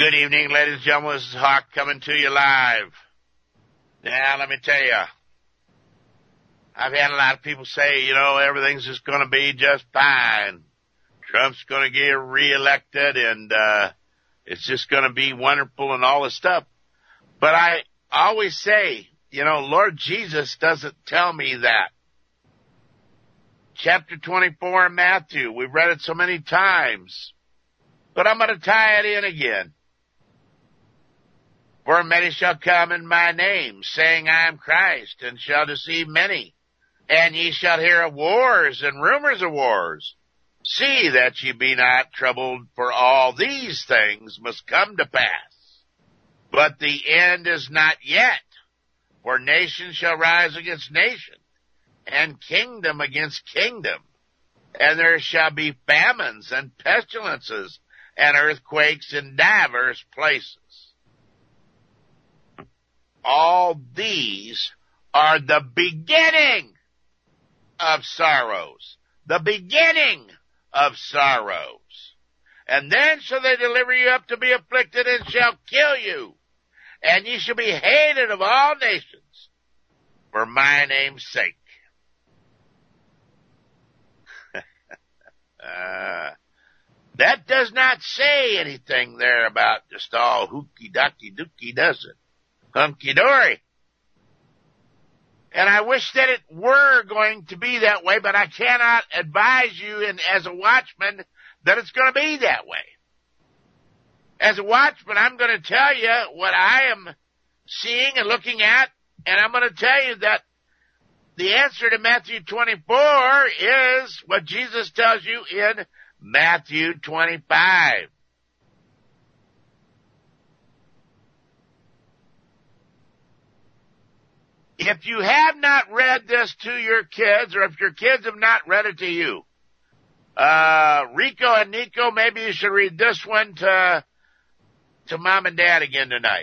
Good evening, ladies and gentlemen. This is Hawk coming to you live. Now, let me tell you, I've had a lot of people say, everything's just going to be just fine. Trump's going to get reelected and it's just going to be wonderful and all this stuff. But I always say, Lord Jesus doesn't tell me that. Chapter 24 in Matthew, we've read it so many times. But I'm going to tie it in again. For many shall come in my name, saying, I am Christ, and shall deceive many. And ye shall hear of wars and rumors of wars. See that ye be not troubled, for all these things must come to pass. But the end is not yet. For nation shall rise against nation, and kingdom against kingdom. And there shall be famines and pestilences and earthquakes in divers places. All these are the beginning of sorrows. The beginning of sorrows. And then shall they deliver you up to be afflicted and shall kill you. And ye shall be hated of all nations for my name's sake. That does not say anything there about just all hooky-docky-dooky, does it? Hunky-dory. And I wish that it were going to be that way, but I cannot advise you as a watchman that it's going to be that way. As a watchman, I'm going to tell you what I am seeing and looking at, and I'm going to tell you that the answer to Matthew 24 is what Jesus tells you in Matthew 25. If you have not read this to your kids, or if your kids have not read it to you, Rico and Nico, maybe you should read this one to Mom and Dad again tonight.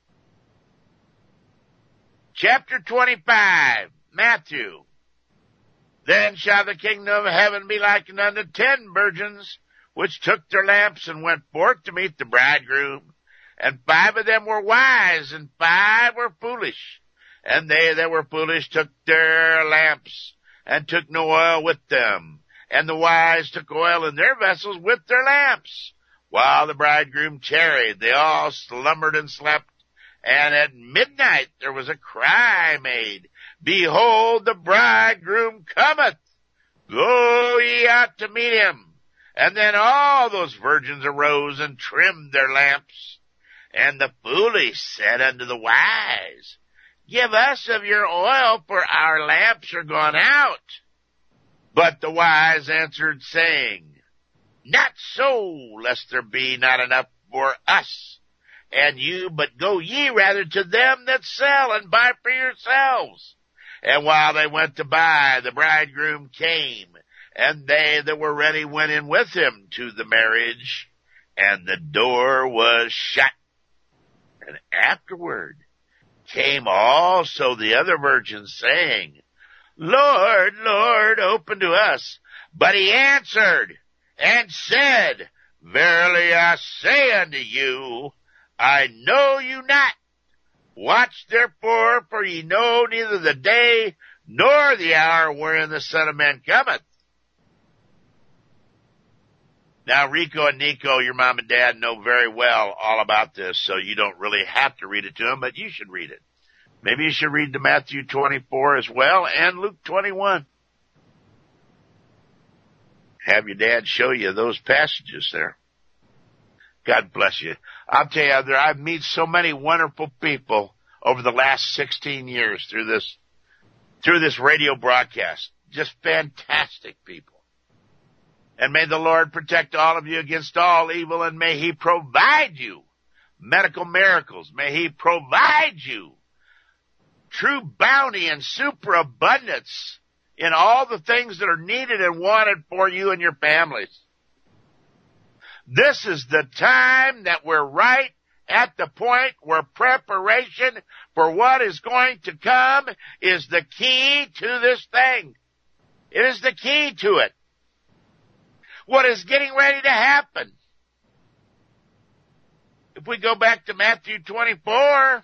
Chapter 25, Matthew. Then shall the kingdom of heaven be likened unto 10 virgins, which took their lamps and went forth to meet the bridegroom. And 5 of them were wise, and 5 were foolish. And they that were foolish took their lamps, and took no oil with them. And the wise took oil in their vessels with their lamps. While the bridegroom tarried, they all slumbered and slept. And at midnight there was a cry made, Behold, the bridegroom cometh. Go ye out to meet him. And then all those virgins arose and trimmed their lamps. And the foolish said unto the wise, Give us of your oil, for our lamps are gone out. But the wise answered, saying, Not so, lest there be not enough for us and you, but go ye rather to them that sell, and buy for yourselves. And while they went to buy, the bridegroom came, and they that were ready went in with him to the marriage, and the door was shut. And afterward came also the other virgins, saying, Lord, Lord, open to us. But he answered and said, Verily I say unto you, I know you not. Watch therefore, for ye know neither the day nor the hour wherein the Son of Man cometh. Now, Rico and Nico, your mom and dad know very well all about this, so you don't really have to read it to them, but you should read it. Maybe you should read to Matthew 24 as well, and Luke 21. Have your dad show you those passages there. God bless you. I'll tell you, I've met so many wonderful people over the last 16 years through this radio broadcast. Just fantastic people. And may the Lord protect all of you against all evil, and may He provide you medical miracles. May He provide you true bounty and superabundance in all the things that are needed and wanted for you and your families. This is the time that we're right at the point where preparation for what is going to come is the key to this thing. It is the key to it. What is getting ready to happen if we go back to Matthew 24,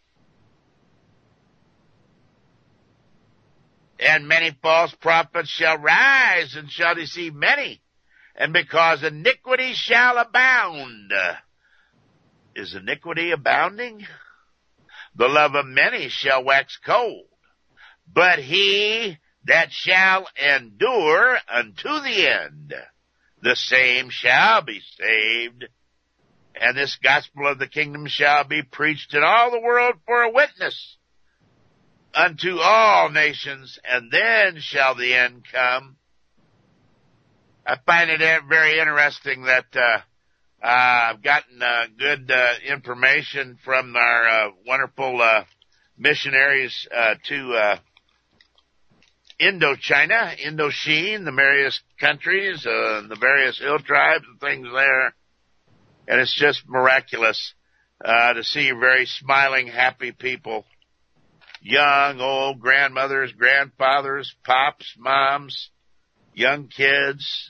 and many false prophets shall rise and shall deceive many, and because iniquity shall abound. Is iniquity abounding? The love of many shall wax cold, but he that shall endure unto the end, the same shall be saved. And this gospel of the kingdom shall be preached in all the world for a witness unto all nations, and then shall the end come. I find it very interesting that I've gotten good information from our wonderful missionaries to Indochina, Indochine, the various countries, the various hill tribes and things there. And it's just miraculous to see very smiling, happy people. Young, old, grandmothers, grandfathers, pops, moms, young kids,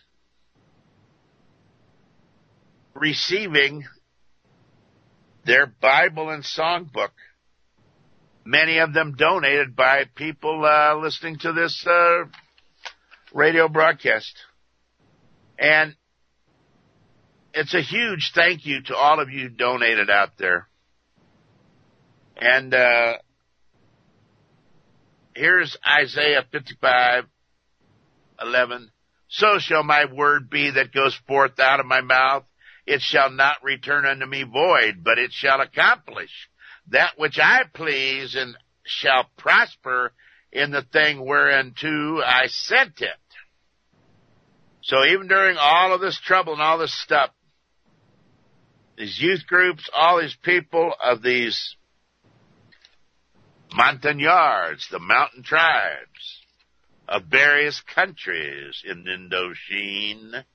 receiving their Bible and songbook. Many of them donated by people listening to this radio broadcast. And it's a huge thank you to all of you who donated out there. And here's Isaiah 55:11. So shall my word be that goes forth out of my mouth. It shall not return unto me void, but it shall accomplish that which I please, and shall prosper in the thing whereunto I sent it. So even during all of this trouble and all this stuff, these youth groups, all these people of these montagnards, the mountain tribes of various countries in Indochine,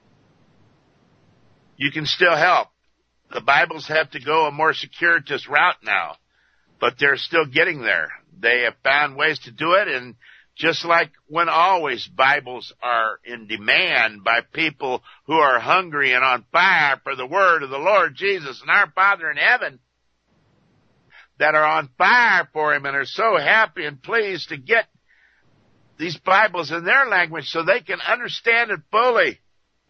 you can still help. The Bibles have to go a more circuitous route now, but they're still getting there. They have found ways to do it, and just like when always Bibles are in demand by people who are hungry and on fire for the word of the Lord Jesus and our Father in heaven, that are on fire for him and are so happy and pleased to get these Bibles in their language so they can understand it fully.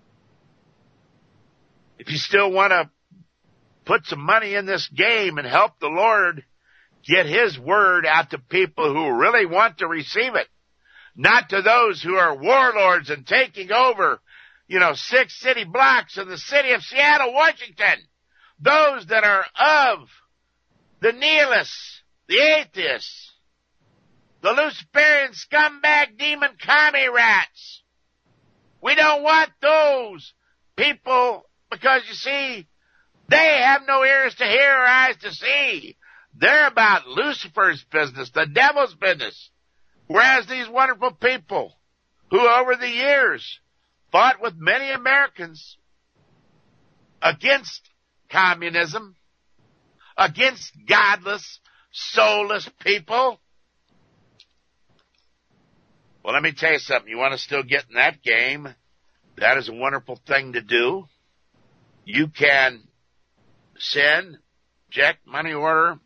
If you still want to put some money in this game and help the Lord get his word out to people who really want to receive it, not to those who are warlords and taking over, 6 city blocks in the city of Seattle, Washington. Those that are of the nihilists, the atheists, the Luciferian scumbag demon commie rats. We don't want those people because, you see, they have no ears to hear or eyes to see. They're about Lucifer's business, the devil's business. Whereas these wonderful people who over the years fought with many Americans against communism, against godless, soulless people. Well, let me tell you something. You want to still get in that game? That is a wonderful thing to do. You can send, check, money order,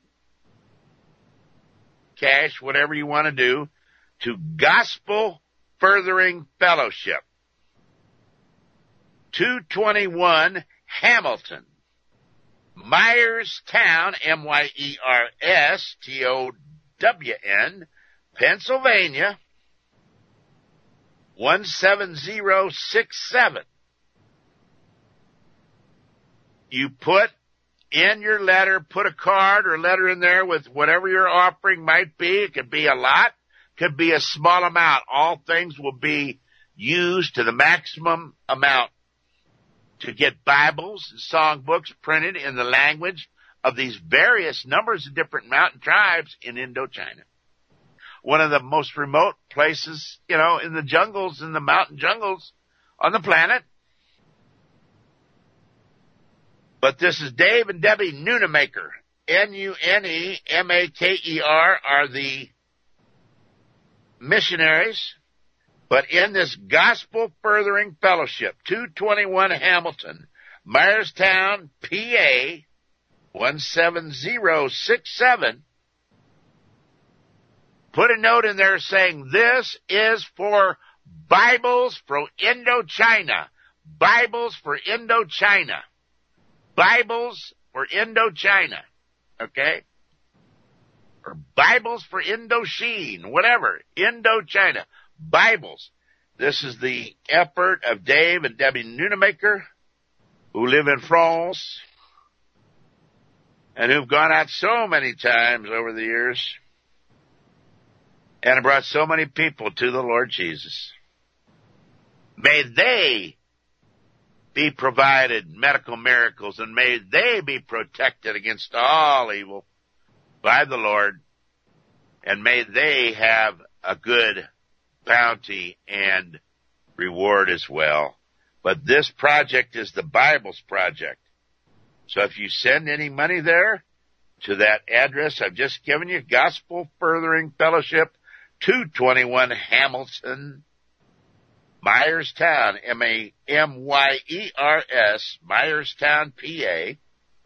cash, whatever you want to do, to Gospel Furthering Fellowship, 221 Hamilton, Myerstown, Myerstown, Pennsylvania, 17067. You put in your letter, put a card or letter in there with whatever your offering might be. It could be a lot, could be a small amount. All things will be used to the maximum amount to get Bibles and songbooks printed in the language of these various numbers of different mountain tribes in Indochina. One of the most remote places, in the jungles, in the mountain jungles on the planet. But this is Dave and Debbie Nunemaker. Nunemaker are the missionaries. But in this Gospel Furthering Fellowship, 221 Hamilton, Myerstown, PA, 17067. Put a note in there saying this is for Bibles for Indochina. Bibles for Indochina. Bibles for Indochina. Okay? Or Bibles for Indochine, whatever. Indochina. Bibles. This is the effort of Dave and Debbie Nunemaker, who live in France, and who've gone out so many times over the years, and have brought so many people to the Lord Jesus. May they be provided medical miracles, and may they be protected against all evil by the Lord, and may they have a good bounty and reward as well. But this project is the Bible's project. So if you send any money there to that address I've just given you, Gospel Furthering Fellowship, 221 Hamilton, Myerstown, Maymyers, Myerstown, PA,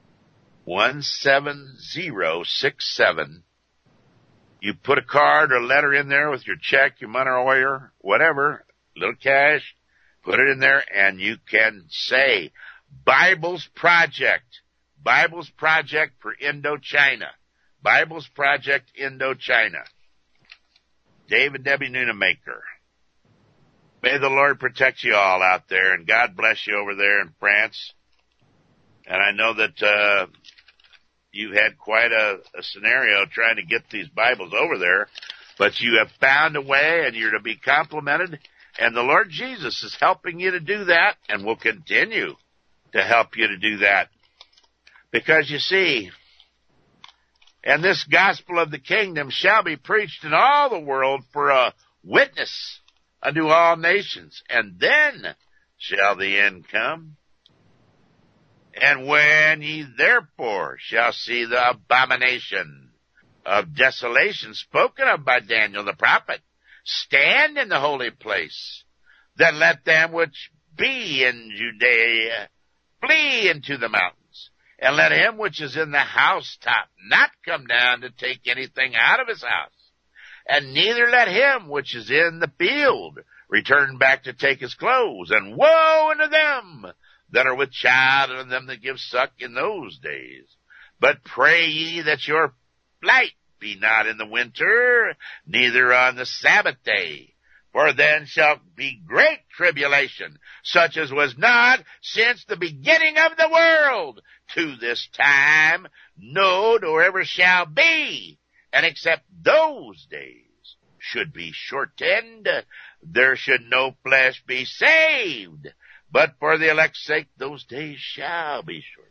17067. You put a card or letter in there with your check, your money order, whatever, little cash, put it in there, and you can say, Bible's Project for Indochina. Bible's Project Indochina. David Debbie Nunemaker. May the Lord protect you all out there, and God bless you over there in France. And I know that you had quite a scenario trying to get these Bibles over there, but you have found a way, and you're to be complimented, and the Lord Jesus is helping you to do that, and will continue to help you to do that. Because you see, and this gospel of the kingdom shall be preached in all the world for a witness unto all nations, and then shall the end come. And when ye therefore shall see the abomination of desolation spoken of by Daniel the prophet, stand in the holy place, then let them which be in Judea flee into the mountains, and let him which is in the housetop not come down to take anything out of his house, and neither let him which is in the field return back to take his clothes. And woe unto them that are with child, and them that give suck in those days. But pray ye that your flight be not in the winter, neither on the Sabbath day. For then shall be great tribulation, such as was not since the beginning of the world to this time, no, nor ever shall be. And except those days should be shortened, there should no flesh be saved. But for the elect's sake, those days shall be shortened.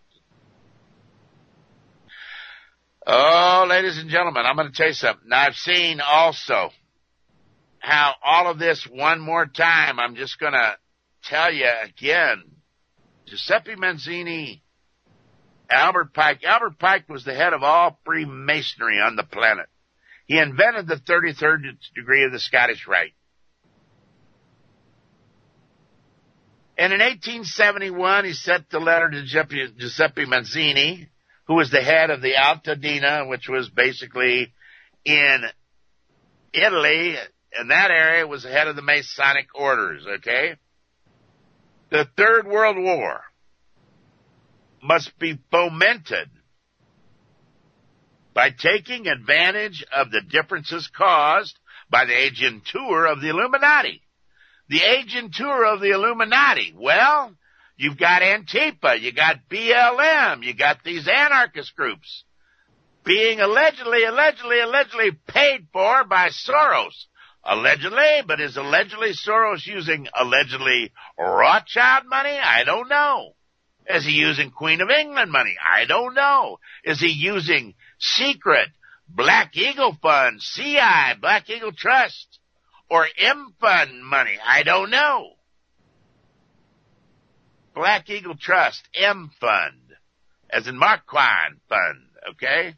Oh, ladies and gentlemen, I'm going to tell you something. Now, I've seen also how all of this one more time, I'm just going to tell you again, Giuseppe Mazzini, Albert Pike. Albert Pike was the head of all Freemasonry on the planet. He invented the 33rd degree of the Scottish Rite. And in 1871, he sent the letter to Giuseppe Mazzini, who was the head of the Altadena, which was basically in Italy, and that area was the head of the Masonic orders, okay? The Third World War must be fomented by taking advantage of the differences caused by the agentur of the Illuminati. The agentur of the Illuminati. Well, you've got Antifa, you got BLM, you got these anarchist groups being allegedly paid for by Soros. Allegedly, but is allegedly Soros using allegedly Rothschild money? I don't know. Is he using Queen of England money? I don't know. Is he using secret Black Eagle Fund, CI, Black Eagle Trust, or M-Fund money? I don't know. Black Eagle Trust, M-Fund, as in Marquand Fund, okay?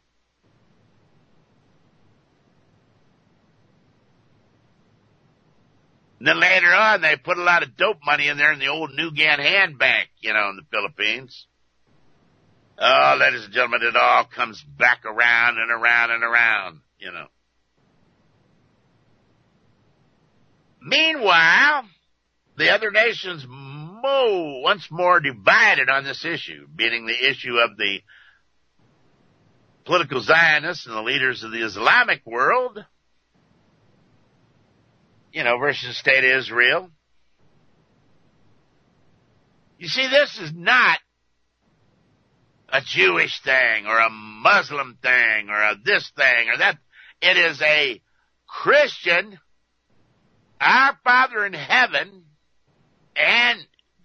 And then later on, they put a lot of dope money in there in the old Nugan Hand Bank, in the Philippines. Oh, ladies and gentlemen, it all comes back around and around and around, you know. Meanwhile, the other nations once more divided on this issue, meaning the issue of the political Zionists and the leaders of the Islamic world, you know, versus State of Israel. You see, this is not a Jewish thing or a Muslim thing or a this thing or that. It is a Christian, our Father in heaven, and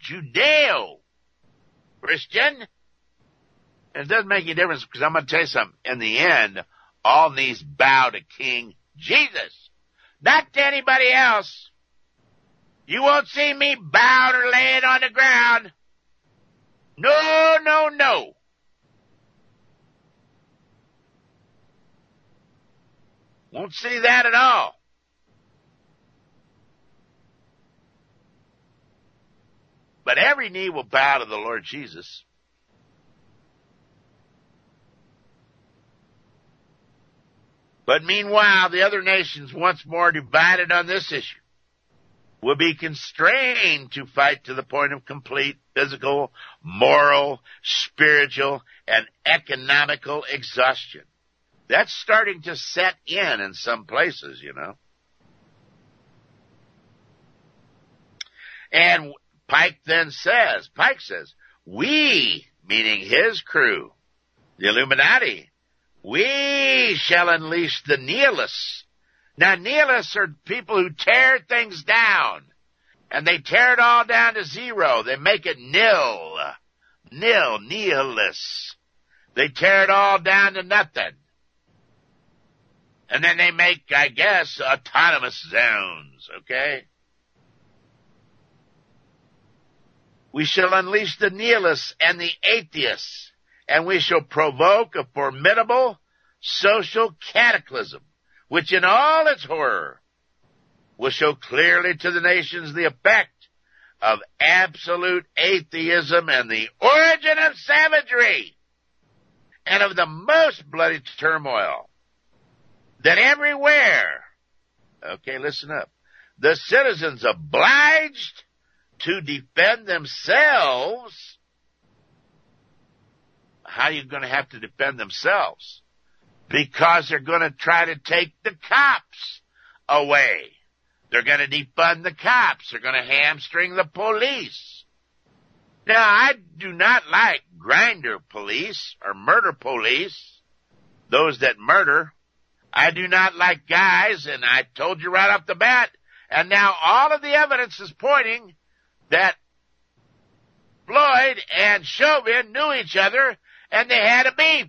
Judeo-Christian. It doesn't make any difference because I'm going to tell you something. In the end, all knees bow to King Jesus, not to anybody else. You won't see me bowed or laid on the ground. No, no, no. Won't see that at all. But every knee will bow to the Lord Jesus. But meanwhile, the other nations, once more divided on this issue, will be constrained to fight to the point of complete physical, moral, spiritual, and economical exhaustion. That's starting to set in some places, you know. And Pike says, we, meaning his crew, the Illuminati, we shall unleash the nihilists. Now, nihilists are people who tear things down, and they tear it all down to zero. They make it nihilists. They tear it all down to nothing. And then they make, I guess, autonomous zones, okay? We shall unleash the nihilists and the atheists, and we shall provoke a formidable social cataclysm, which in all its horror will show clearly to the nations the effect of absolute atheism and the origin of savagery and of the most bloody turmoil. That everywhere, okay, listen up, the citizens obliged to defend themselves. How are you going to have to defend themselves? Because they're going to try to take the cops away. They're going to defund the cops. They're going to hamstring the police. Now, I do not like grinder police or murder police, those that murder. I do not like guys, and I told you right off the bat, and now all of the evidence is pointing that Floyd and Chauvin knew each other, and they had a beef.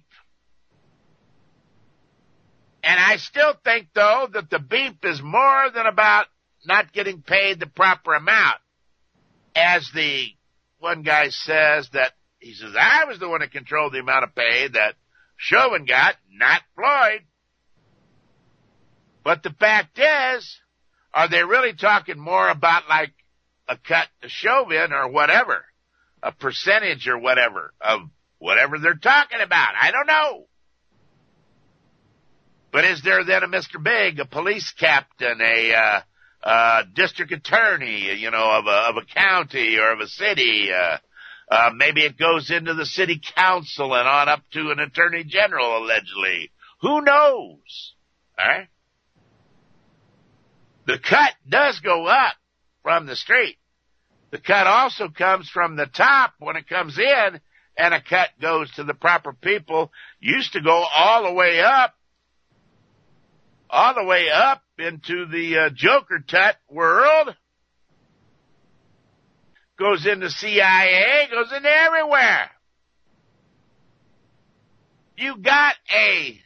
And I still think, though, that the beef is more than about not getting paid the proper amount. As the one guy says that, he says, I was the one that controlled the amount of pay that Chauvin got, not Floyd. But the fact is, are they really talking more about like a cut to Chauvin or whatever, a percentage or whatever of whatever they're talking about? I don't know. But is there then a Mr. Big, a police captain, a district attorney, you know, of a county or of a city? Maybe it goes into the city council and on up to an attorney general, allegedly. Who knows? All right. The cut does go up from the street. The cut also comes from the top when it comes in, and a cut goes to the proper people. Used to go all the way up into the Joker Tut world. Goes into CIA, goes into everywhere. You got a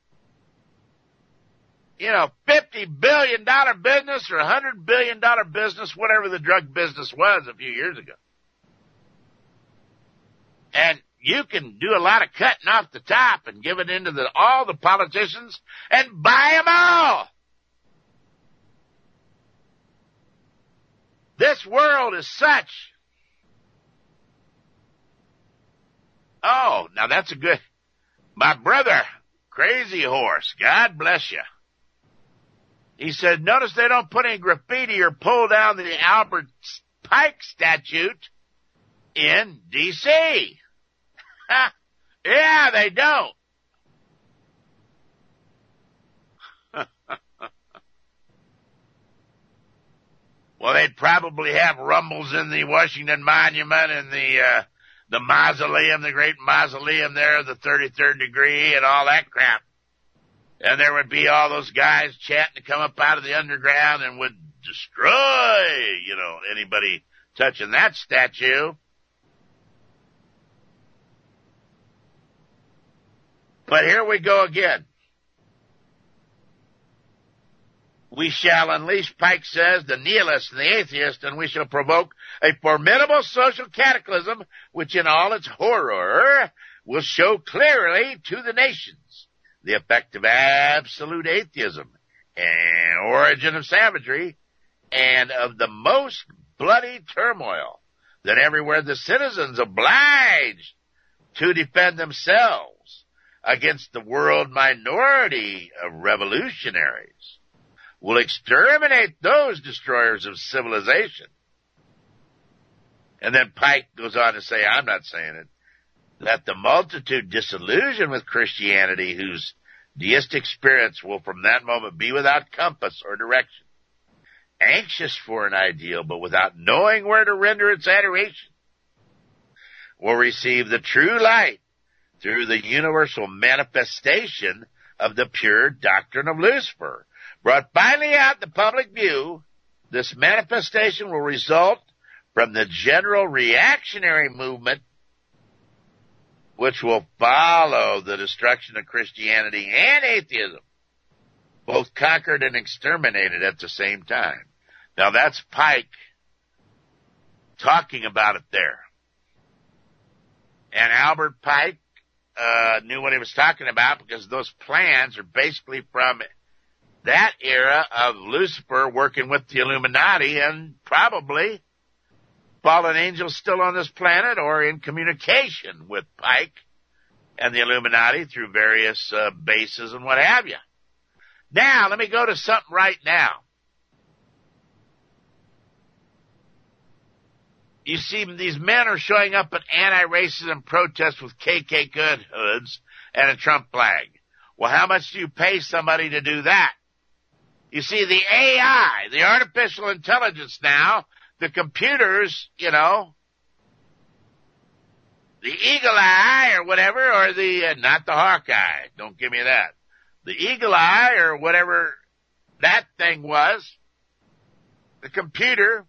$50 billion business or $100 billion business, whatever the drug business was a few years ago. And you can do a lot of cutting off the top and give it into all the politicians and buy them all. This world is such Oh, now that's a good, my brother, Crazy Horse, God bless you. He said, notice they don't put any graffiti or pull down the Albert Pike statue in D.C. Yeah, they don't. Well, they'd probably have rumbles in the Washington Monument and the mausoleum, the great mausoleum there, the 33rd degree and all that crap. And there would be all those guys chatting to come up out of the underground and would destroy, anybody touching that statue. But here we go again. We shall unleash, Pike says, the nihilist and the atheist, and we shall provoke a formidable social cataclysm which in all its horror will show clearly to the nations the effect of absolute atheism and origin of savagery and of the most bloody turmoil, that everywhere the citizens obliged to defend themselves against the world minority of revolutionaries will exterminate those destroyers of civilization. And then Pike goes on to say, I'm not saying it, that the multitude disillusioned with Christianity, whose deistic spirits will from that moment be without compass or direction, anxious for an ideal but without knowing where to render its adoration, will receive the true light through the universal manifestation of the pure doctrine of Lucifer. Brought finally out in the public view, this manifestation will result from the general reactionary movement which will follow the destruction of Christianity and atheism, both conquered and exterminated at the same time. Now that's Pike talking about it there. And Albert Pike knew what he was talking about, because those plans are basically from that era of Lucifer working with the Illuminati and probably fallen angels still on this planet or in communication with Pike and the Illuminati through various bases and what have you. Now, let me go to something right now. You see, these men are showing up at anti-racism protests with KKK hoods and a Trump flag. Well, how much do you pay somebody to do that? You see, the AI, the artificial intelligence now, the computers, the eagle eye or whatever, or not the Hawkeye, don't give me that. The eagle eye or whatever that thing was, the computer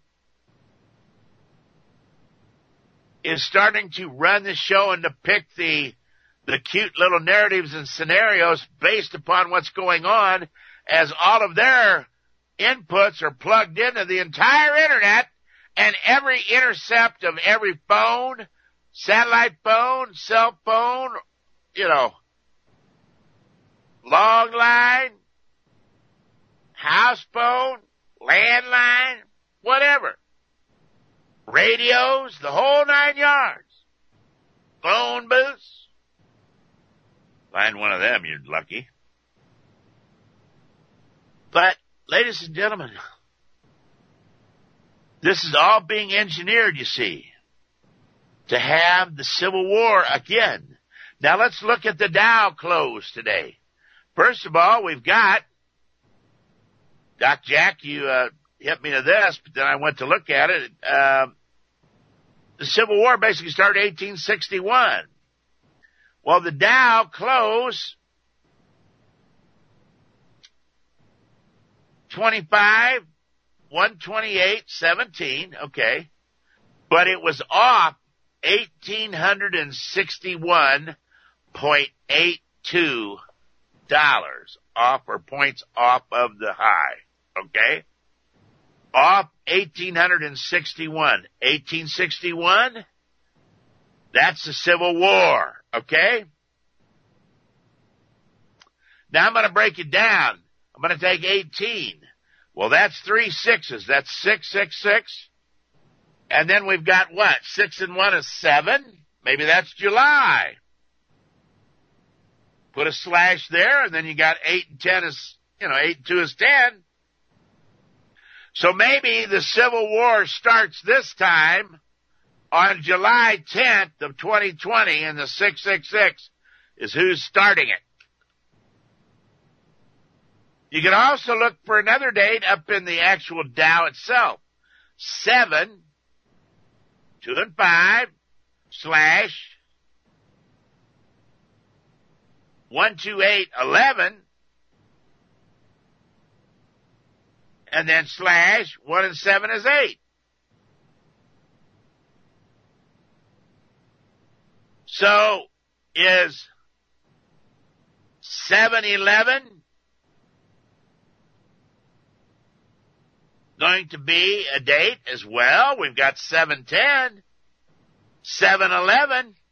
is starting to run the show and depict the cute little narratives and scenarios based upon what's going on, as all of their inputs are plugged into the entire internet and every intercept of every phone, satellite phone, cell phone, long line, house phone, landline, whatever. Radios, the whole 9 yards. Phone booths. Find one of them, you're lucky. But, ladies and gentlemen, this is all being engineered, you see, to have the Civil War again. Now let's look at the Dow close today. First of all, we've got, Doc Jack, you hit me to this, but then I went to look at it. The Civil War basically started in 1861. Well, the Dow closed 25, 128.17, okay, but it was off $1,861.82, off or points off of the high, okay? Off 1861. 1861, that's the Civil War, okay? Now I'm going to break it down. I'm going to take 18. Well, that's 3 sixes. That's 666. And then we've got what? 6 and 1 is 7. maybe that's July. Put a slash there, and then you got 8 and 10 is, 8 and 2 is 10. So maybe the Civil War starts this time on July 10th of 2020, and the 666 is who's starting it. You can also look for another date up in the actual Dow itself. 7, 2 and 5, slash 12811, and then slash 1 and 7 is 8. So is 711 going to be a date as well? We've got 710, 711.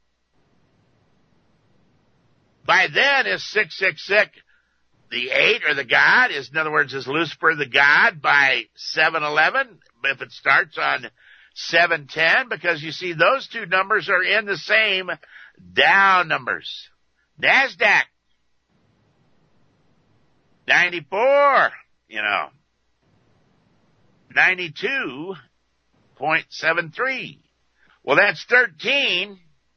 By then, is 666 the 8 or the God? In other words, is Lucifer the God by 711? If it starts on 710, because you see those two numbers are in the same Dow numbers. NASDAQ, 94, 92.73. Well, that's 13.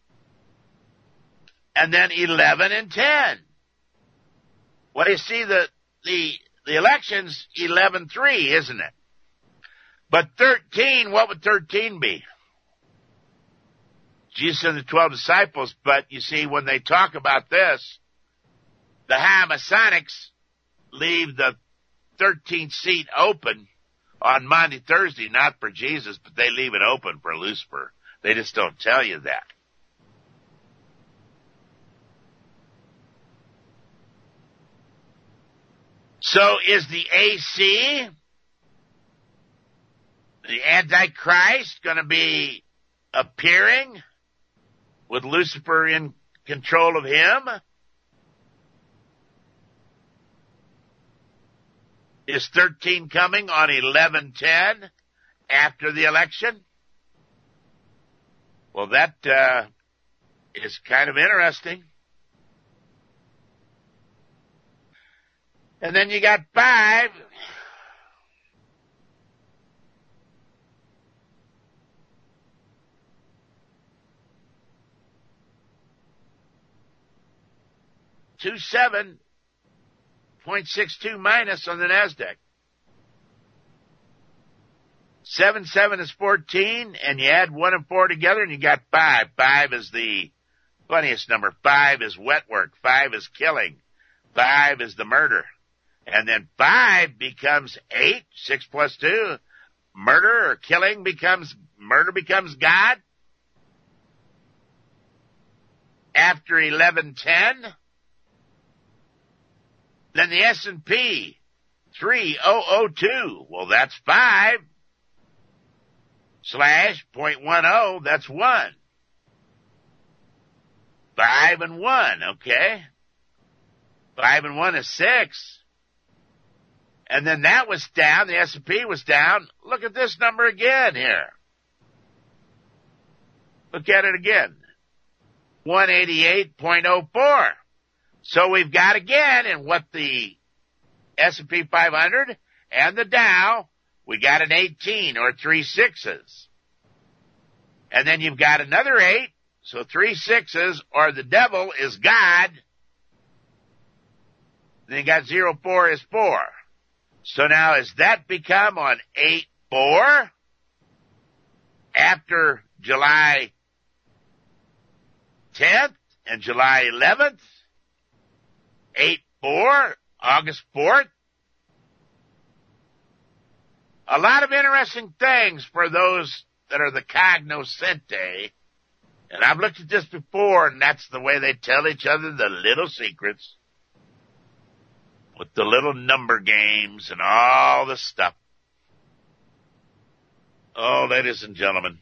And then 11 and 10. Well, you see the election's 11-3, isn't it? But 13, what would 13 be? Jesus and the 12 disciples, but you see, when they talk about this, the High Masonics leave the 13th seat open on Monday, Thursday, not for Jesus, but they leave it open for Lucifer. They just don't tell you that. So is the AC, the Antichrist, going to be appearing with Lucifer in control of him? Is 13 coming on 11/10 after the election? Well, that is kind of interesting. And then you got 5. $27.62 minus on the NASDAQ. 7 is 14, and you add 1 and 4 together, and you got 5. 5 is the funniest number. 5 is wet work. 5 is killing. 5 is the murder. And then 5 becomes 8, 6 plus 2. Murder or killing becomes God. After 11/10, then the S&P 3002. Well, that's 5 slash 0.10. That's 1. 5 and 1. Okay. 5 and 1 is 6. And then that was down. The S&P was down. Look at this number again here. Look at it again. 188.04. So we've got again in what the S&P 500 and the Dow, we got an 18 or 3 6s. And then you've got another 8. So 3 6s or the devil is God. Then you got 04 is 4. So now has that become on 8/4 after July 10th and July 11th? 8/4, August 4th? A lot of interesting things for those that are the cognoscente. And I've looked at this before, and that's the way they tell each other the little secrets. With the little number games and all the stuff. Oh, ladies and gentlemen,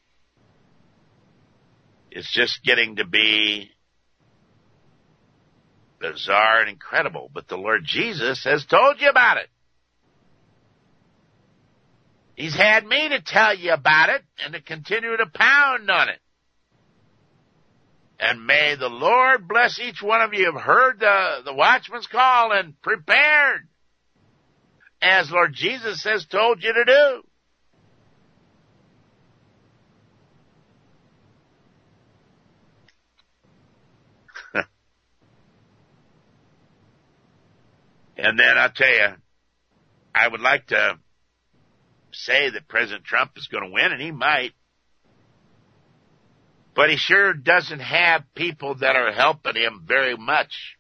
it's just getting to be bizarre and incredible. But the Lord Jesus has told you about it. He's had me to tell you about it and to continue to pound on it. And may the Lord bless each one of you who have heard the watchman's call and prepared, as Lord Jesus has told you to do. And then I'll tell you, I would like to say that President Trump is going to win, and he might. But he sure doesn't have people that are helping him very much.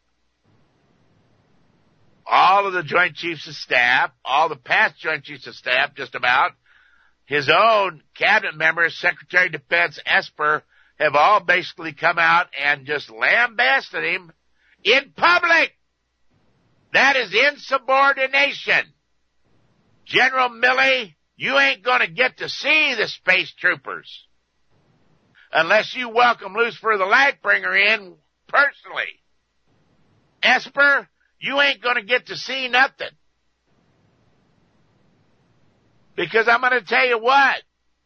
All of the Joint Chiefs of Staff, all the past Joint Chiefs of Staff, just about, his own cabinet members, Secretary of Defense Esper, have all basically come out and just lambasted him in public. That is insubordination. General Milley, you ain't going to get to see the space troopers unless you welcome Lucifer the Lightbringer in personally. Esper, you ain't going to get to see nothing. Because I'm going to tell you what.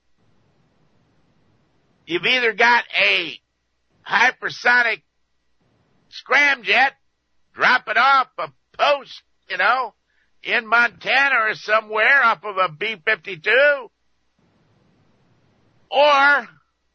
You've either got a hypersonic scramjet, drop it off a post, in Montana or somewhere off of a B-52, or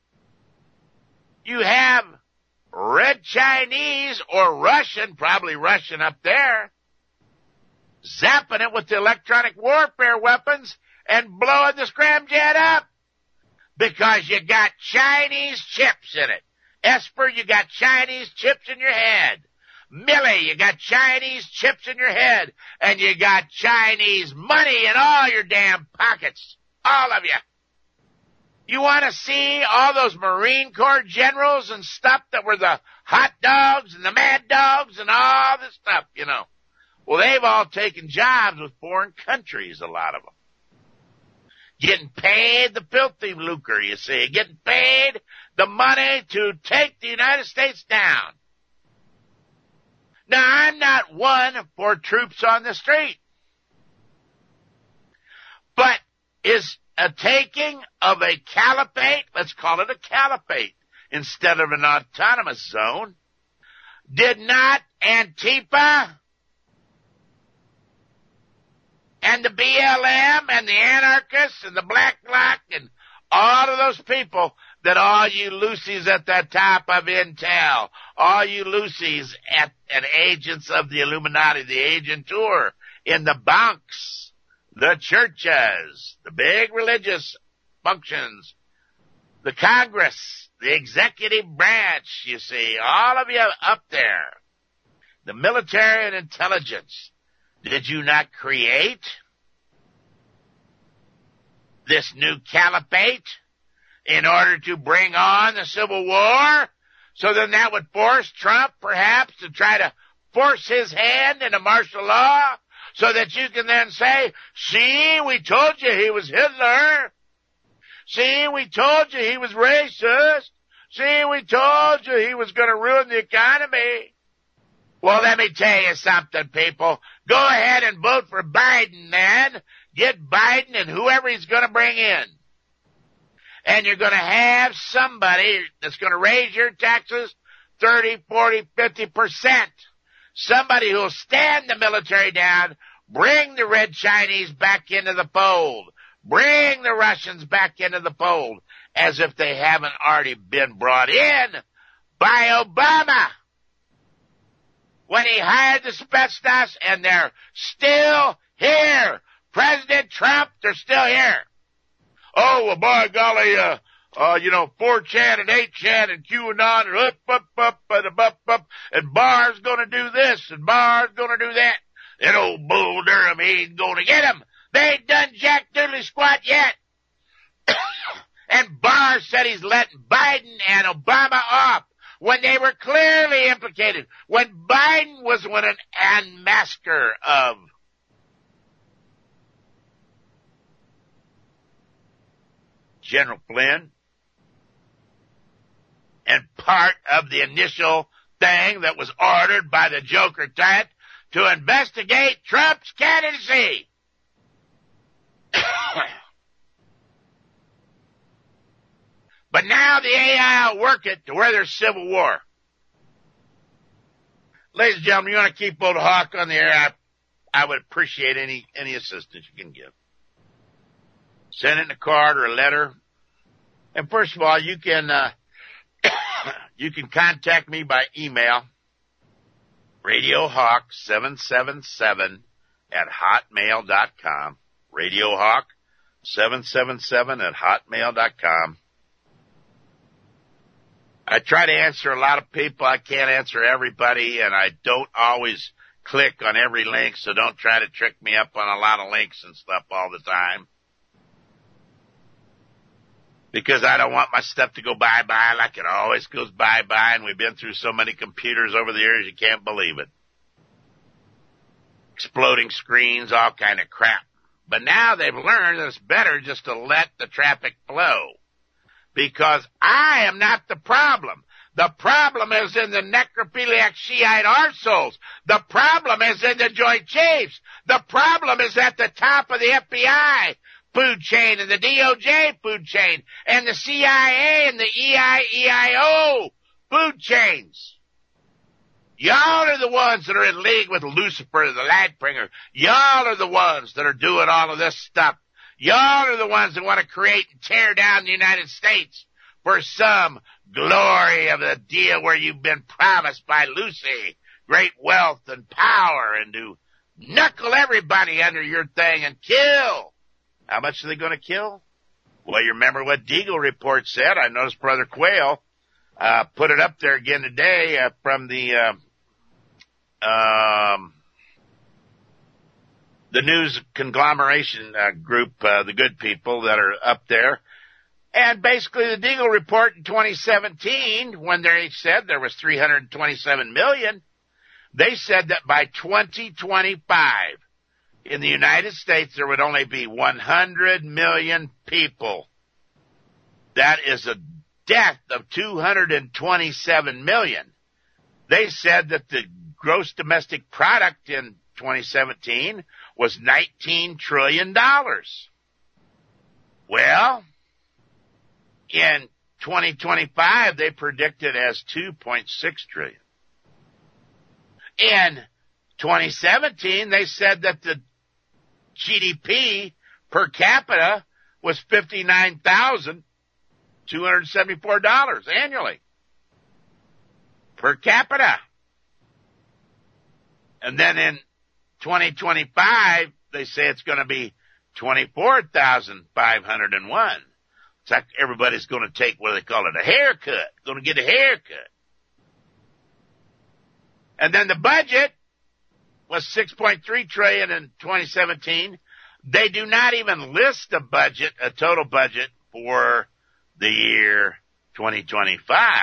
you have Red Chinese or Russian, probably Russian up there, zapping it with the electronic warfare weapons and blowing the scramjet up because you got Chinese chips in it. Esper, you got Chinese chips in your head. Millie, you got Chinese chips in your head, and you got Chinese money in all your damn pockets. All of you. You want to see all those Marine Corps generals and stuff that were the hot dogs and the mad dogs and all this stuff, Well, they've all taken jobs with foreign countries, a lot of them. Getting paid the filthy lucre, you see. Getting paid the money to take the United States down. Now, I'm not one for troops on the street. But is a taking of a caliphate, let's call it a caliphate, instead of an autonomous zone, did not Antifa and the BLM and the anarchists and the Black Bloc and all of those people that all you Lucy's at the top of Intel, all you Lucy's and agents of the Illuminati, the agentur in the banks, the churches, the big religious functions, the Congress, the executive branch, you see, all of you up there, the military and intelligence. Did you not create this new caliphate in order to bring on the Civil War? So then that would force Trump, perhaps, to try to force his hand into martial law so that you can then say, see, we told you he was Hitler. See, we told you he was racist. See, we told you he was going to ruin the economy. Well, let me tell you something, people. Go ahead and vote for Biden, then. Get Biden and whoever he's going to bring in. And you're going to have somebody that's going to raise your taxes 30, 40, 50%. Somebody who'll stand the military down, bring the Red Chinese back into the fold, bring the Russians back into the fold, as if they haven't already been brought in by Obama when he hired the Spetsnaz, and they're still here. President Trump, they're still here. Oh, well, by golly, 4chan and 8chan and QAnon and and Barr's gonna do this and Barr's gonna do that. And old Bull Durham, he ain't gonna get him. They ain't done jack diddly squat yet. And Barr said he's letting Biden and Obama off when they were clearly implicated. When Biden was an unmasker of General Flynn, and part of the initial thing that was ordered by the Joker Tat to investigate Trump's candidacy. But now the AI will work it to where there's civil war. Ladies and gentlemen, you want to keep Old Hawk on the air? I would appreciate any assistance you can give. Send it in a card or a letter. And first of all, you can you can contact me by email, RadioHawk777 at hotmail.com. RadioHawk777 at hotmail.com. I try to answer a lot of people. I can't answer everybody, and I don't always click on every link, so don't try to trick me up on a lot of links and stuff all the time. Because I don't want my stuff to go bye-bye like it always goes bye-bye, and we've been through so many computers over the years, you can't believe it. Exploding screens, all kind of crap. But now they've learned that it's better just to let the traffic flow. Because I am not the problem. The problem is in the necrophiliac Shiite arseholes. The problem is in the Joint Chiefs. The problem is at the top of the FBI food chain and the DOJ food chain and the CIA and the EIO food chains. Y'all are the ones that are in league with Lucifer, the Lightbringer. Y'all are the ones that are doing all of this stuff. Y'all are the ones that want to create and tear down the United States for some glory of the deal where you've been promised by Lucy great wealth and power and to knuckle everybody under your thing and kill. How much are they going to kill? Well, you remember what Deagle Report said. I noticed Brother Quayle put it up there again today from the news conglomeration group, the good people that are up there. And basically the Deagle Report in 2017, when they said there was 327 million, they said that by 2025 in the United States there would only be 100 million people. That is a death of 227 million. They said that the gross domestic product in 2017 was $19 trillion. Well, in 2025, they predicted as 2.6 trillion. In 2017, they said that the GDP per capita was $59,274 annually. Per capita. And then in 2025, they say it's going to be 24,501. It's like everybody's going to take what they call it a haircut. Going to get a haircut. And then the budget was 6.3 trillion in 2017. They do not even list a budget, a total budget for the year 2025.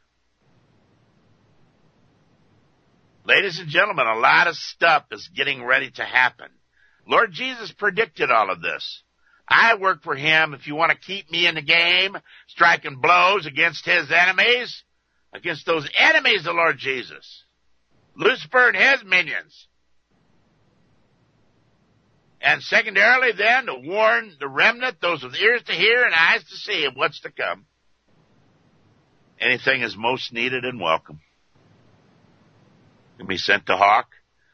Ladies and gentlemen, a lot of stuff is getting ready to happen. Lord Jesus predicted all of this. I work for him. If you want to keep me in the game, striking blows against his enemies, against those enemies of the Lord Jesus, Lucifer and his minions. And secondarily then, to warn the remnant, those with ears to hear and eyes to see of what's to come. Anything is most needed and welcome. Can be sent to Hawk,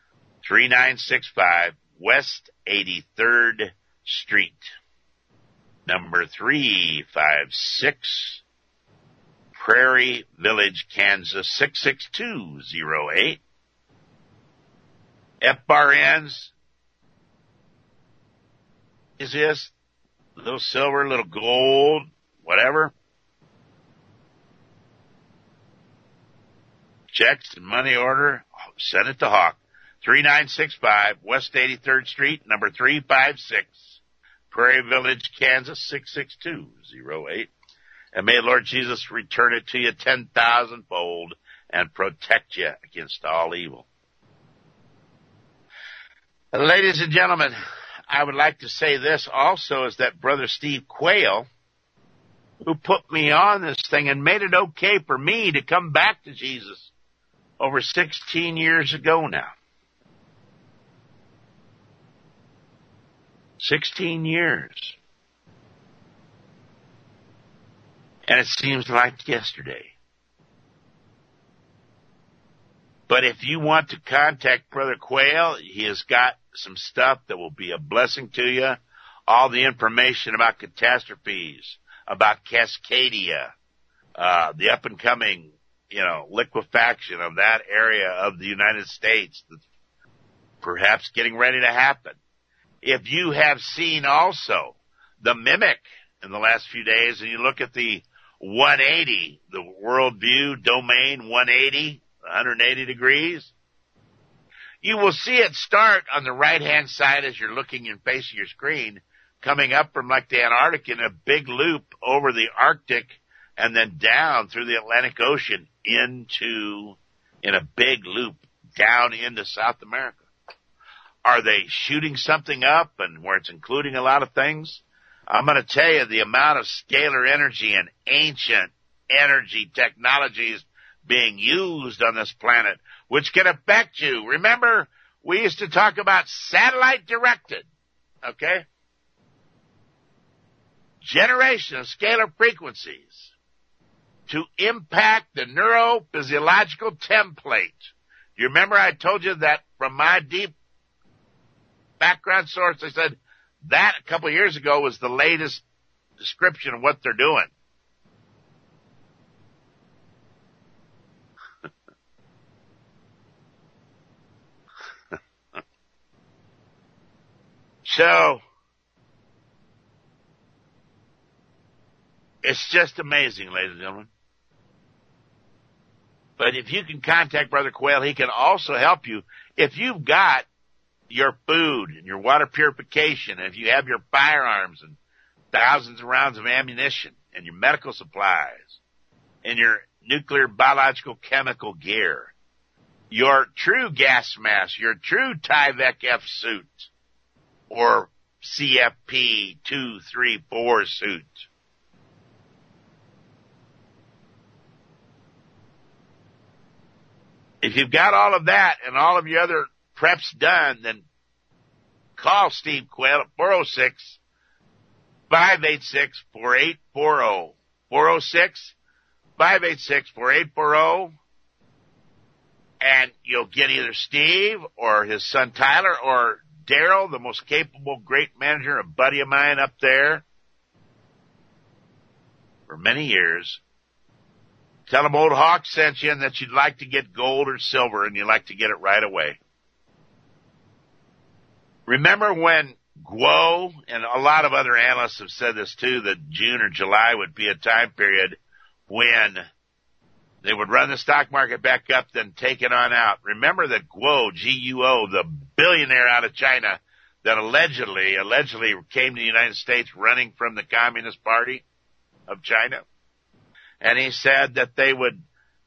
3965 West 83rd Street, number 356, Prairie Village, Kansas, 66208. FRNs is this little silver, little gold, whatever. Checks and money order, send it to Hawk. 3965 West 83rd Street, number 356, Prairie Village, Kansas, 66208. And may Lord Jesus return it to you 10,000-fold and protect you against all evil. Ladies and gentlemen, I would like to say this also is that Brother Steve Quayle, who put me on this thing and made it okay for me to come back to Jesus over 16 years ago now. 16 years. And it seems like yesterday. But if you want to contact Brother Quayle, he has got some stuff that will be a blessing to you. All the information about catastrophes, about Cascadia, the up and coming, liquefaction of that area of the United States that's perhaps getting ready to happen. If you have seen also the Mimic in the last few days, and you look at the 180, the worldview domain 180, 180 degrees, you will see it start on the right-hand side as you're looking and facing your screen, coming up from like the Antarctic in a big loop over the Arctic and then down through the Atlantic Ocean in a big loop down into South America. Are they shooting something up and where it's including a lot of things? I'm going to tell you the amount of scalar energy and ancient energy technologies being used on this planet, which can affect you. Remember, we used to talk about satellite directed, okay? Generation of scalar frequencies to impact the neurophysiological template. You remember I told you that from my deep background source, I said that a couple of years ago was the latest description of what they're doing. So, it's just amazing, ladies and gentlemen. But if you can contact Brother Quayle, he can also help you. If you've got your food and your water purification, and if you have your firearms and thousands of rounds of ammunition and your medical supplies and your nuclear, biological, chemical gear, your true gas mask, your true Tyvek-F suit, or CFP 234 suit. If you've got all of that and all of your other preps done, then call Steve Quayle at 406-586-4840. 406-586-4840. And you'll get either Steve or his son Tyler or Daryl, the most capable, great manager, a buddy of mine up there for many years. Tell him Old Hawk sent you and that you'd like to get gold or silver and you'd like to get it right away. Remember when Guo, and a lot of other analysts have said this too, that June or July would be a time period when they would run the stock market back up, then take it on out. Remember that Guo, G-U-O, the billionaire out of China that allegedly came to the United States running from the Communist Party of China. And he said that they would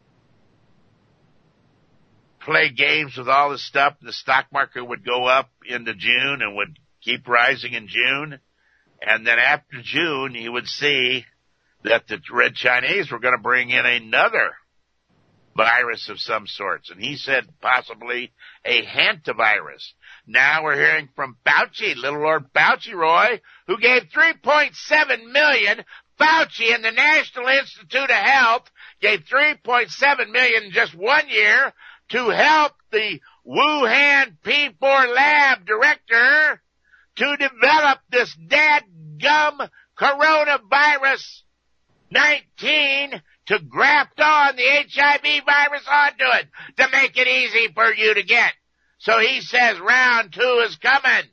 play games with all this stuff. The stock market would go up into June and would keep rising in June. And then after June, he would see that the Red Chinese were going to bring in another virus of some sorts. And he said possibly a hantavirus. Now we're hearing from Fauci, little Lord Fauci, Roy, who gave $3.7 million. Fauci and the National Institute of Health gave $3.7 million in just 1 year to help the Wuhan P4 lab director to develop this dadgum coronavirus 19 to graft on the HIV virus onto it to make it easy for you to get. So he says round 2 is coming.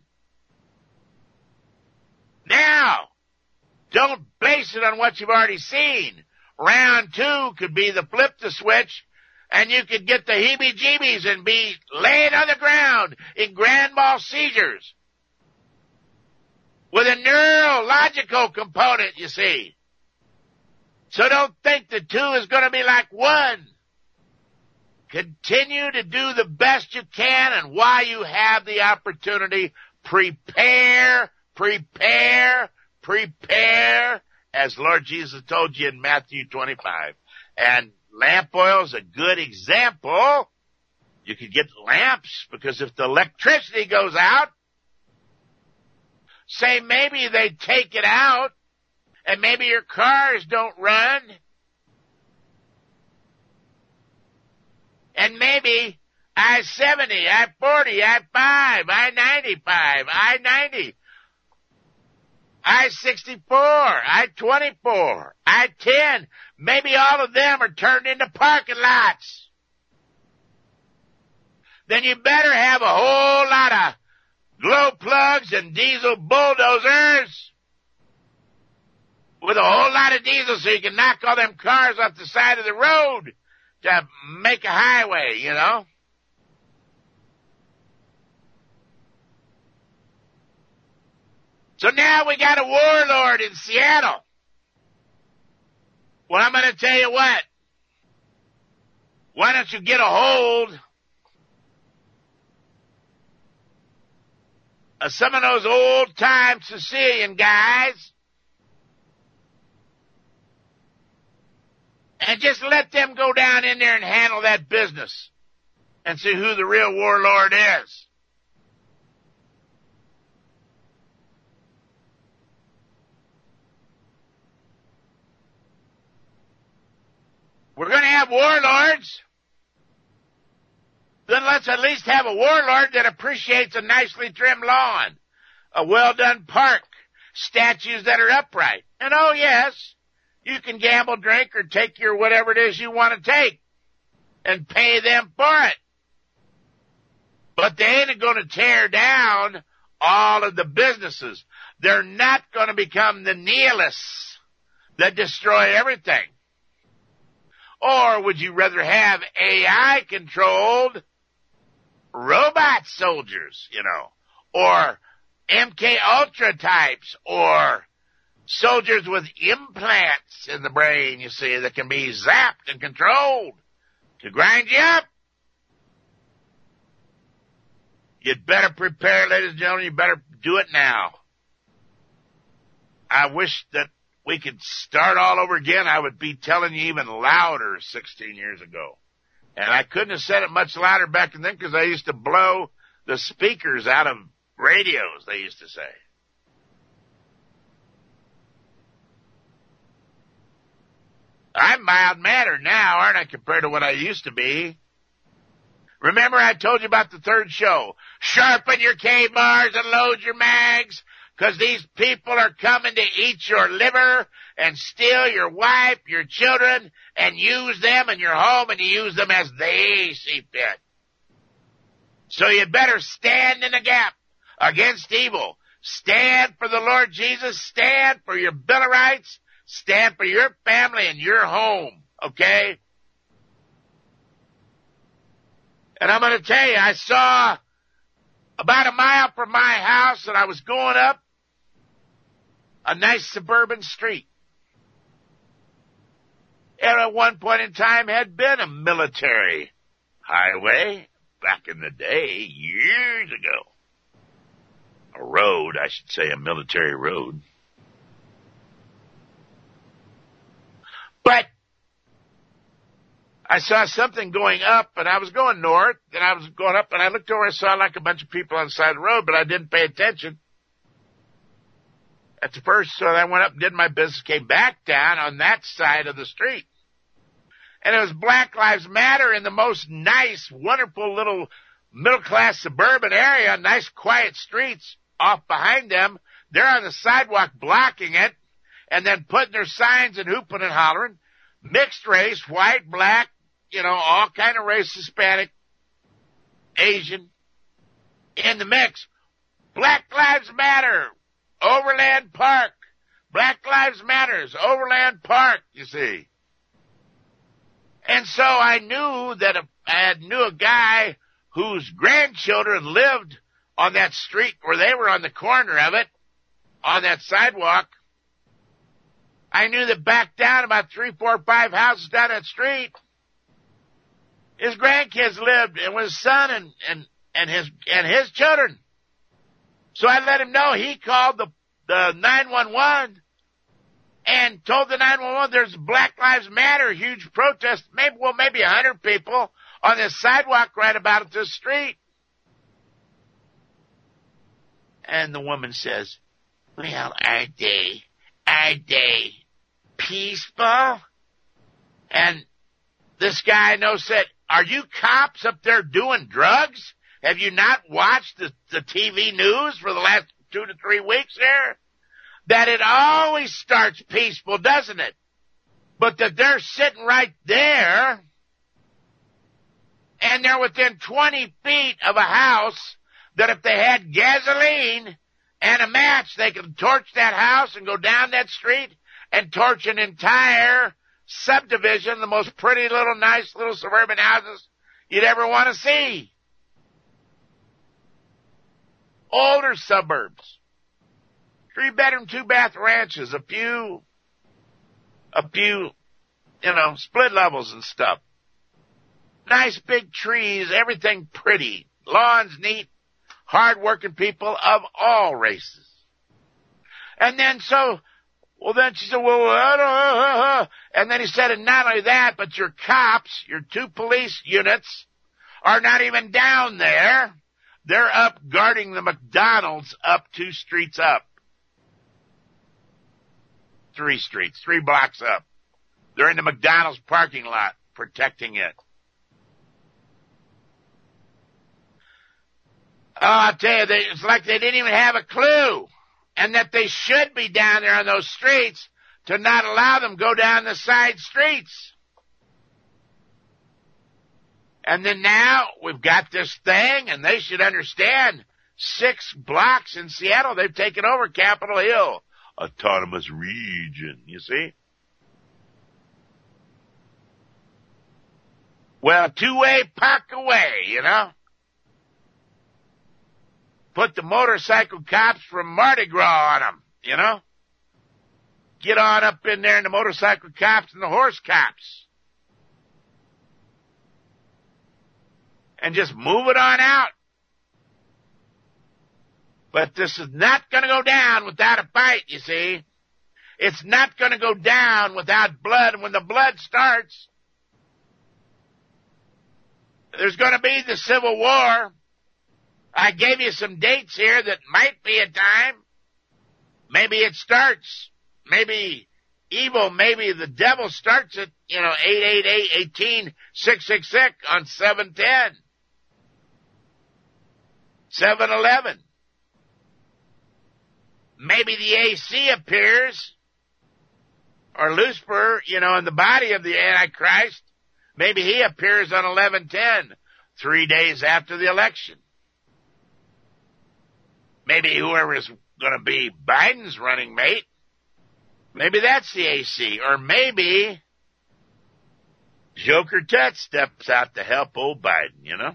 Now, don't base it on what you've already seen. Round 2 could be the flip the switch, and you could get the heebie-jeebies and be laying on the ground in grand mal seizures. With a neurological component, you see. So don't think that 2 is going to be like 1. Continue to do the best you can, and while you have the opportunity, prepare, as Lord Jesus told you in Matthew 25. And lamp oil is a good example. You could get lamps because if the electricity goes out, say maybe they take it out and maybe your cars don't run, and maybe I-70, I-40, I-5, I-95, I-90, I-64, I-24, I-10, maybe all of them are turned into parking lots. Then you better have a whole lot of glow plugs and diesel bulldozers with a whole lot of diesel so you can knock all them cars off the side of the road to make a highway, you know. So now we got a warlord in Seattle. Well, I'm going to tell you what. Why don't you get a hold of some of those old-time Sicilian guys and just let them go down in there and handle that business and see who the real warlord is. We're going to have warlords. Then let's at least have a warlord that appreciates a nicely trimmed lawn, a well-done park, statues that are upright. And oh yes, you can gamble, drink, or take your whatever it is you want to take and pay them for it. But they ain't going to tear down all of the businesses. They're not going to become the nihilists that destroy everything. Or would you rather have AI-controlled robot soldiers, you know, or MK Ultra types, or soldiers with implants in the brain, you see, that can be zapped and controlled to grind you up? You'd better prepare, ladies and gentlemen. You better do it now. I wish that we could start all over again. I would be telling you even louder 16 years ago. And I couldn't have said it much louder back then because I used to blow the speakers out of radios, they used to say. I'm mild-mannered now, aren't I, compared to what I used to be? Remember I told you about the third show. Sharpen your K-bars and load your mags, because these people are coming to eat your liver and steal your wife, your children, and use them in your home and use them as they see fit. So you better stand in the gap against evil. Stand for the Lord Jesus. Stand for your Bill of Rights. Stand for your family and your home, okay? And I'm going to tell you, I saw about a mile from my house, and I was going up a nice suburban street. And at one point in time had been a military highway back in the day, years ago. A road, I should say, a military road. But I saw something going up, and I was going north, and I was going up, and I looked over and saw like a bunch of people on the side of the road, but I didn't pay attention at the first, so I went up and did my business, came back down on that side of the street. And it was Black Lives Matter in the most nice, wonderful little middle-class suburban area, nice quiet streets off behind them. They're on the sidewalk blocking it, and then putting their signs and hooping and hollering. Mixed race, white, black, you know, all kind of race, Hispanic, Asian, in the mix. Black Lives Matter, Overland Park. Black Lives Matters, Overland Park, you see. And so I knew that I knew a guy whose grandchildren lived on that street where they were on the corner of it, on that sidewalk. I knew that back down about 3, 4, 5 houses down that street, his grandkids lived, and with his son and his children. So I let him know. He called the 911 and told the 911 there's Black Lives Matter, huge protest, maybe 100 people on this sidewalk right about at this street. And the woman says, well, are they are they peaceful? And this guy I know said, are you cops up there doing drugs? Have you not watched the TV news for the last 2 to 3 weeks there? That it always starts peaceful, doesn't it? But that they're sitting right there, and they're within 20 feet of a house that if they had gasoline and a match, they could torch that house and go down that street and torch an entire subdivision, the most pretty little, nice little suburban houses you'd ever want to see. Older suburbs. 3-bedroom, 2-bath ranches, a few, split levels and stuff. Nice big trees, everything pretty. Lawns neat, hard-working people of all races. And then then she said, and then he said, and not only that, but your cops, your 2 police units are not even down there. They're up guarding the McDonald's up 2 streets up. 3 streets, 3 blocks up. They're in the McDonald's parking lot protecting it. Oh, I'll tell you, it's like they didn't even have a clue. And that they should be down there on those streets to not allow them go down the side streets. And then now we've got this thing, and they should understand 6 blocks in Seattle, they've taken over Capitol Hill. Autonomous region, you see? Well, 2-way park away, Put the motorcycle cops from Mardi Gras on them, Get on up in there and the motorcycle cops and the horse cops. And just move it on out. But this is not going to go down without a fight, you see. It's not going to go down without blood. And when the blood starts, there's going to be the Civil War. I gave you some dates here that might be a time. Maybe it starts. Maybe maybe the devil starts at, 888-18-666 on 710. 7-11. Maybe the AC appears, or Lucifer, in the body of the Antichrist. Maybe he appears on 11/10, 3 days after the election. Maybe whoever is going to be Biden's running mate, maybe that's the AC. Or maybe Joker Tut steps out to help old Biden,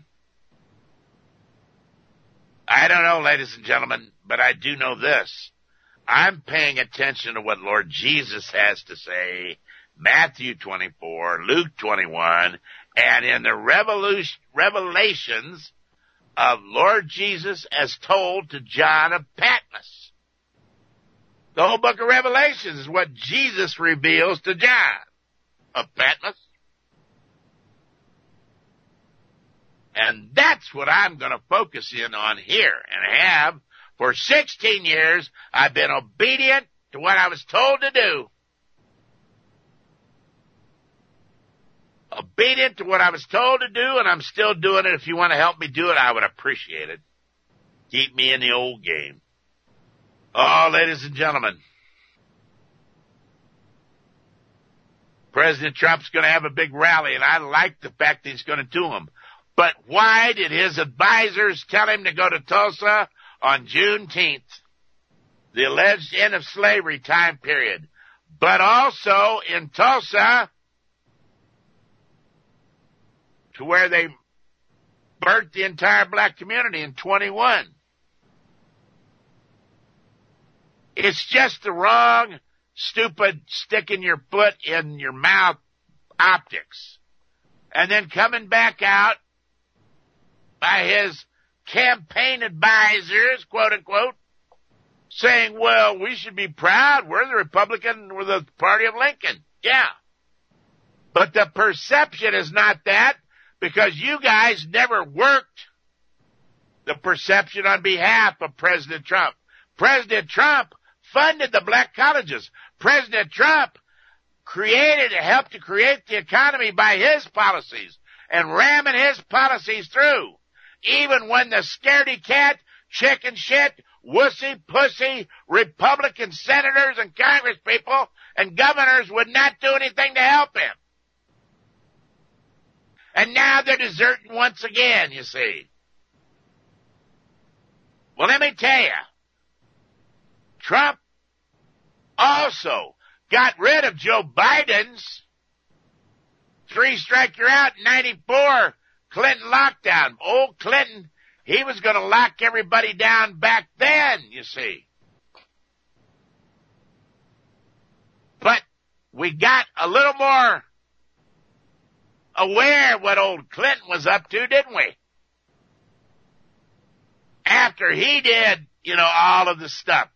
I don't know, ladies and gentlemen, but I do know this. I'm paying attention to what Lord Jesus has to say, Matthew 24, Luke 21, and in the revelations of Lord Jesus as told to John of Patmos. The whole book of Revelations is what Jesus reveals to John of Patmos. And that's what I'm going to focus in on here, and have for 16 years. I've been obedient to what I was told to do. Obedient to what I was told to do, and I'm still doing it. If you want to help me do it, I would appreciate it. Keep me in the old game. Oh, ladies and gentlemen, President Trump's going to have a big rally, and I like the fact that he's going to do them. But why did his advisors tell him to go to Tulsa on Juneteenth, the alleged end of slavery time period, but also in Tulsa, to where they burnt the entire black community in 21? It's just the wrong, stupid, sticking your foot in your mouth optics. And then coming back out by his campaign advisors, quote unquote, saying, well, we should be proud. We're the Republican, we're the party of Lincoln. Yeah. But the perception is not that, because you guys never worked the perception on behalf of President Trump. President Trump funded the black colleges. President Trump helped to create the economy by his policies and ramming his policies through. Even when the scaredy cat, chicken shit, wussy pussy Republican senators and Congress people and governors would not do anything to help him. And now they're deserting once again, you see. Well, let me tell you, Trump also got rid of Joe Biden's 3-strike you're out 94 Clinton lockdown. Old Clinton, he was going to lock everybody down back then, you see. But we got a little more aware what old Clinton was up to, didn't we? After he did, all of the stuff.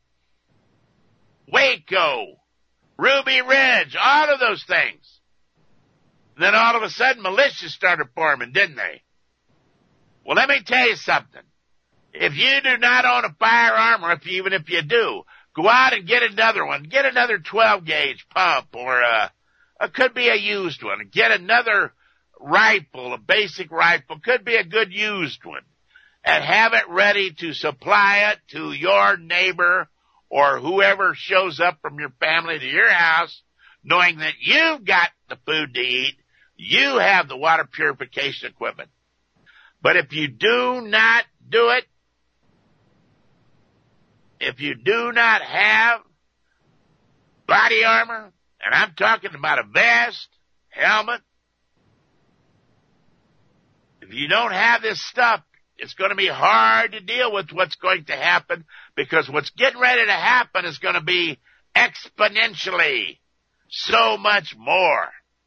Waco, Ruby Ridge, all of those things. Then all of a sudden militias started forming, didn't they? Well, let me tell you something. If you do not own a firearm, or even if you do, go out and get another one. Get another 12-gauge pump, or it could be a used one. Get another rifle, a basic rifle. Could be a good used one. And have it ready to supply it to your neighbor or whoever shows up from your family to your house, knowing that you've got the food to eat, you have the water purification equipment. But if you do not do it, if you do not have body armor, and I'm talking about a vest, helmet, if you don't have this stuff, it's going to be hard to deal with what's going to happen, because what's getting ready to happen is going to be exponentially so much more.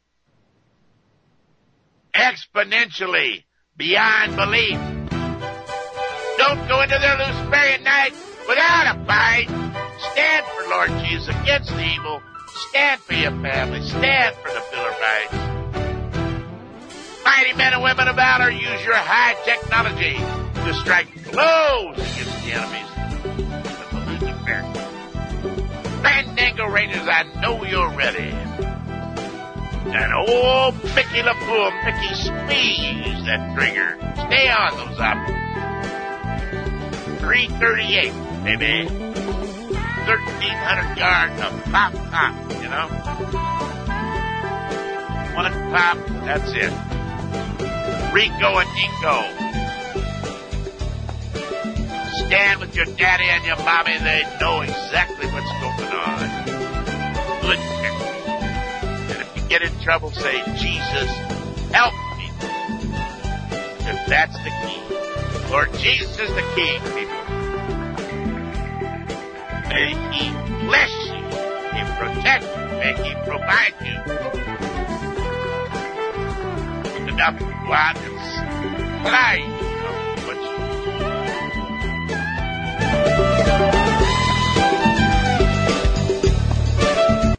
Exponentially beyond belief. Don't go into their Luciferian night without a fight. Stand for Lord Jesus against evil. Stand for your family. Stand for the Bill of Rights. Mighty men and women of valor, use your high technology to strike close against the enemies of the Luciferians. Fandango Rangers, I know you're ready. And old Mickey LaFool, Mickey squeeze that trigger. Stay on those options. 338, baby. 1,300 yards of pop, One pop, that's it. Rico and Ingo. Stand with your daddy and your mommy. They know exactly what's going on. Good technique. And if you get in trouble, say, Jesus, help me. If that's the key. Lord Jesus is the key, people. May He bless you. He protect you. May He provide you. Enough to go out and fly